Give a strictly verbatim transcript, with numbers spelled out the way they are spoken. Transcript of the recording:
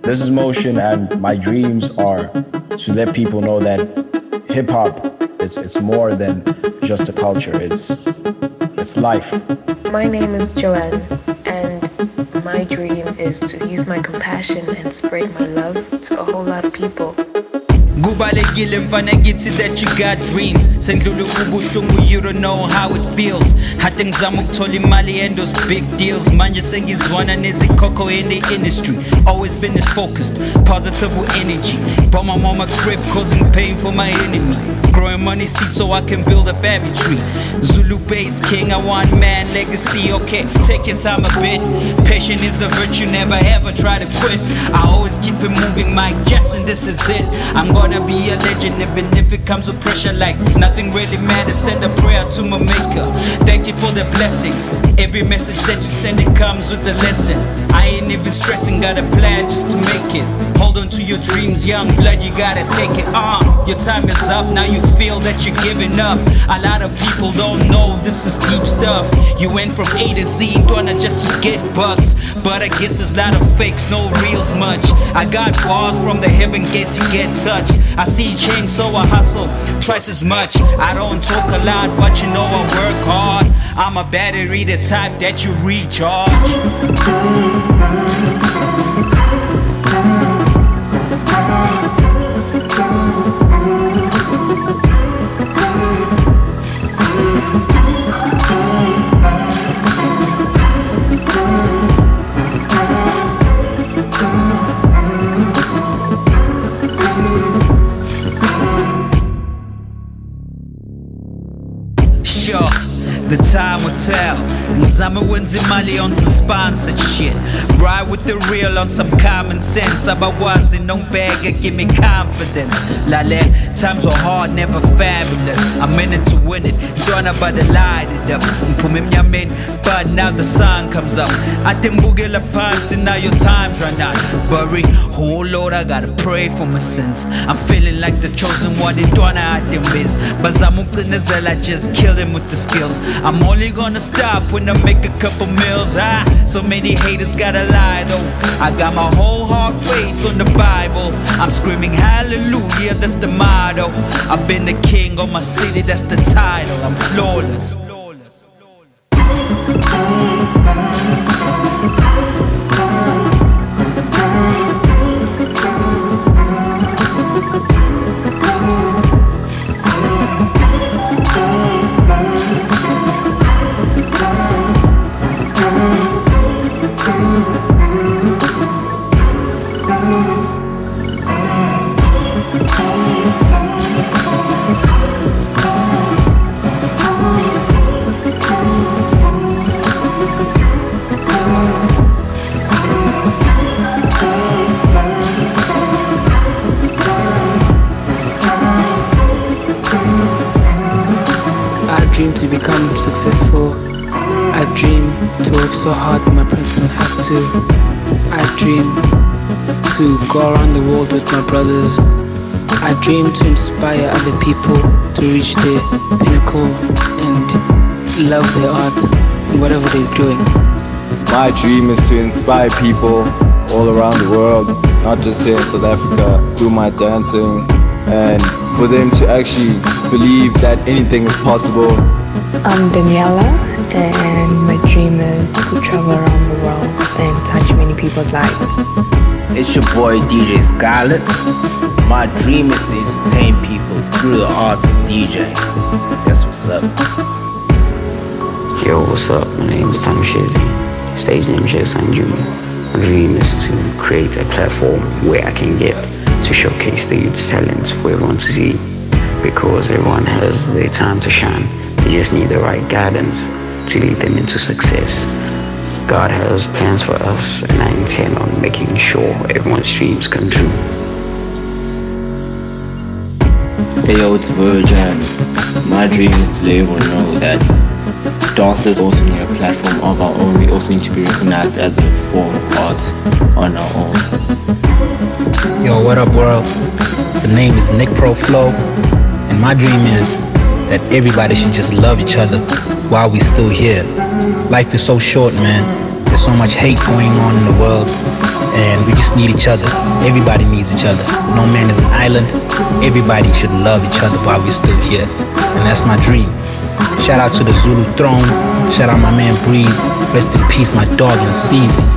This is Motion, and my dreams are to let people know that hip hop it's it's more than just a culture. It's it's life. My name is Joanne, and my dream is to use my compassion and spread my love to a whole lot of people. Kubalekile mfana ngithi that you got dreams. Sendlula ubuhlungu, you don't know how it feels. Hade ngizama ukuthola imali and those big deals. Manje sengizwana nezikhokho in the industry. Always been this focused, positive energy. Bought my mama crib, causing pain for my enemies. Growing money seeds so I can build a family tree. Zulu base king, I want man legacy. Okay, take your time a bit. Patience is a virtue, never ever try to quit. I always keep it moving, Mike Jackson, this is it. I'm gonna be a legend even if it comes with pressure. Like nothing really matters, send a prayer to my maker. Thank you for the blessings. Every message that you send, it comes with a lesson. I ain't even stressing, got a plan just to make it. Hold on to your dreams, young blood, you gotta take it on. Uh, your time is up, now you feel that you're giving up. A lot of people don't know this is deep stuff. You went from A to Z, Donna, just to get bucks. But I guess there's a lot of fakes, no reals much. I got bars from the heaven gates, you get touched. I see change, so I hustle twice as much. I don't talk a lot, but you know I work hard. I'm a battery, the type that you recharge. Sure, the time will tell. Ngizama wenza imali on some sponsored shit. Ride with the real on some common sense. Abakwazi nongibheka, give me confidence. Lale, times are hard, never fabulous. I'm in it to win it. Done about the light it up. Ngiphume emnyameni, but now the sun comes up. Ade ngibukela phansi, now your time's run out. Bury, oh Lord, I gotta pray for my sins. I'm feeling like the chosen one, Donna I didn't miss. Bazama uqinezela, I just kill him with the skills. I'm only gonna stop when I make a couple meals. Ah, so many haters gotta lie though. I got my whole heart faith on the Bible. I'm screaming hallelujah, that's the motto. I've been the king of my city, that's the title. I'm flawless. I dream to become successful. I dream to work so hard that my parents don't have to. I dream to go around the world with my brothers. I dream to inspire other people to reach their pinnacle and love their art and whatever they're doing. My dream is to inspire people all around the world, not just here in South Africa, through my dancing, and for them to actually believe that anything is possible. I'm Daniela, and my dream is to travel around the world and touch many people's lives. It's your boy D J Scarlett. My dream is to entertain people through the art of DJing. That's what's up. Yo, what's up? My name is Tom Shizzy. Stage name Jason Junior My dream is to create a platform where I can get to showcase the youth's talents for everyone to see, because everyone has their time to shine. They just need the right guidance to lead them into success. God has plans for us, and I intend on making sure everyone's dreams come true. Hey yo, it's Virgin. My dream is to let everyone know that dancers also need a platform of our own. We also need to be recognized as a form of art on our own. Yo, what up world? The name is Nick Pro Flow, and my dream is that everybody should just love each other while we still here. Life is so short, man. There's so much hate going on in the world, and we just need each other. Everybody needs each other. No man is an island. Everybody should love each other while we're still here. And that's my dream. Shout out to the Zulu throne. Shout out my man Breeze. Rest in peace, my dog and Cece.